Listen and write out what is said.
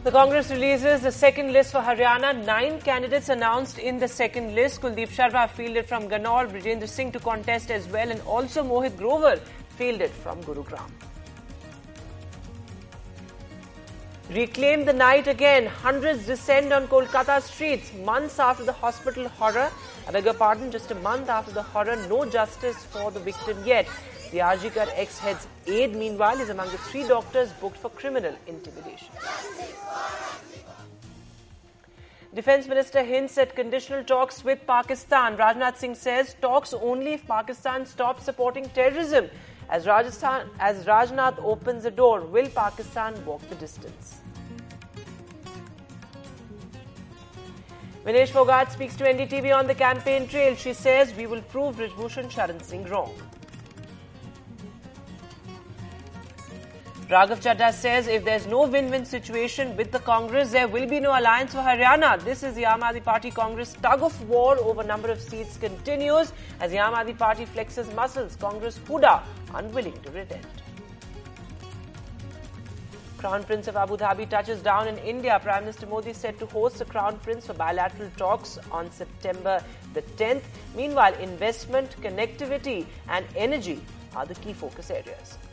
The Congress releases the second list for Haryana. 9 candidates announced in the second list. Kuldeep Sharma fielded from Ganor, Brijendra Singh to contest as well, and also Mohit Grover fielded from Gurugram. Reclaim the night again. Hundreds descend on Kolkata streets months after the hospital horror. I beg your pardon, just a month after the horror, no justice for the victim yet. The RG Kar ex-head's aide, meanwhile, is among the 3 doctors booked for criminal intimidation. Defence Minister hints at conditional talks with Pakistan. Rajnath Singh says talks only if Pakistan stops supporting terrorism. As Rajnath opens the door, will Pakistan walk the distance? Vinesh Fogart speaks to NDTV on the campaign trail. She says, we will prove Brijbhushan Sharan Singh wrong. Raghav Chadha says if there's no win-win situation with the Congress, there will be no alliance for Haryana. This is the Aam Aadmi Party Congress tug of war over number of seats continues as the Aam Aadmi Party flexes muscles. Congress Huda unwilling to relent. Crown Prince of Abu Dhabi touches down in India. Prime Minister Modi said to host the Crown Prince for bilateral talks on September the 10th. Meanwhile, investment, connectivity and energy are the key focus areas.